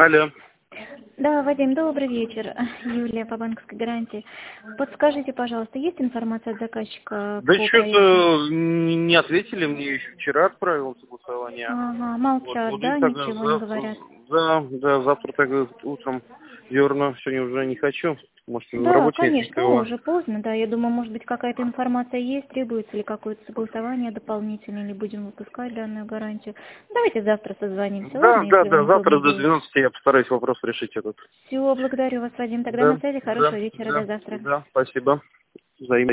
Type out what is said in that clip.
Алло. Да, Вадим, добрый вечер. Юлия по банковской гарантии. Подскажите, пожалуйста, есть информация от заказчика Да по проекту? что-то не ответили, мне еще вчера отправил согласование. Ага, Вот, молчат, буду да, тогда ничего не говорят. да, завтра тогда утром дерну, сегодня уже не хочу. Может, на Да, работе нет конечно, никого. уже поздно, да. Я думаю, может быть, какая-то информация есть, требуется ли какое-то согласование дополнительное, или будем выпускать данную гарантию. Давайте завтра созвонимся, ладно, если вам Завтра удобнее до будет. 12 я постараюсь вопрос решить этот. Все, благодарю вас, Вадим. Тогда на связи, хорошего вечера, до завтра. Да, спасибо. Взаимно.